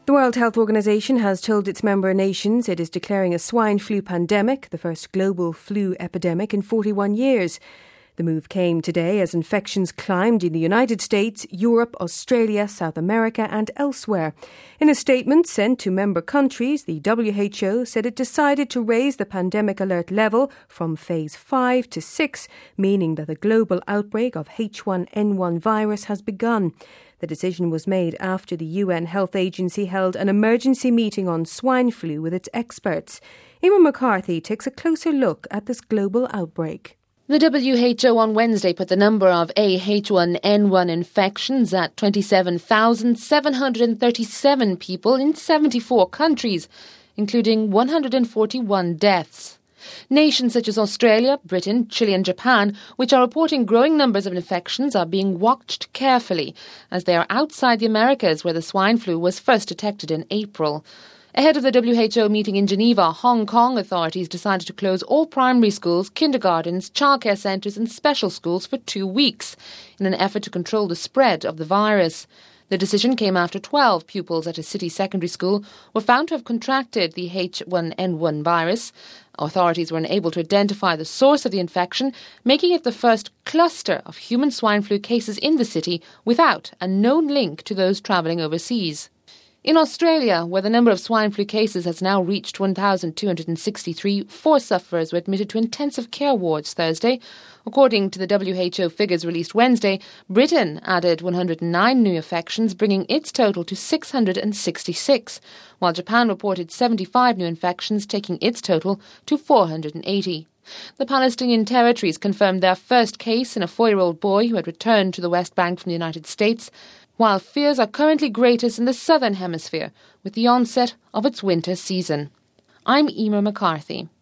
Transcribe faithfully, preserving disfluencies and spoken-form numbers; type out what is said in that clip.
The World Health Organization has told its member nations it is declaring a swine flu pandemic, the first global flu epidemic in forty-one years. The move came today as infections climbed in the United States, Europe, Australia, South America and elsewhere. In a statement sent to member countries, the W H O said it decided to raise the pandemic alert level from phase five to six, meaning that the global outbreak of H one N one virus has begun. The decision was made after the U N Health Agency held an emergency meeting on swine flu with its experts. Emer McCarthy takes a closer look at this global outbreak. The W H O on Wednesday put the number of A H one N one infections at twenty-seven thousand seven hundred thirty-seven people in seventy-four countries, including one hundred forty-one deaths. Nations such as Australia, Britain, Chile and Japan, which are reporting growing numbers of infections, are being watched carefully, as they are outside the Americas where the swine flu was first detected in April. Ahead of the W H O meeting in Geneva, Hong Kong authorities decided to close all primary schools, kindergartens, childcare centres and special schools for two weeks in an effort to control the spread of the virus. The decision came after twelve pupils at a city secondary school were found to have contracted the H one N one virus. Authorities were unable to identify the source of the infection, making it the first cluster of human swine flu cases in the city without a known link to those travelling overseas. In Australia, where the number of swine flu cases has now reached one thousand two hundred sixty-three, four sufferers were admitted to intensive care wards Thursday. According to the W H O figures released Wednesday, Britain added one hundred nine new infections, bringing its total to six hundred sixty-six, while Japan reported seventy-five new infections, taking its total to four hundred eighty. The Palestinian territories confirmed their first case in a four-year-old boy who had returned to the West Bank from the United States, while fears are currently greatest in the Southern Hemisphere with the onset of its winter season. I'm Emer McCarthy.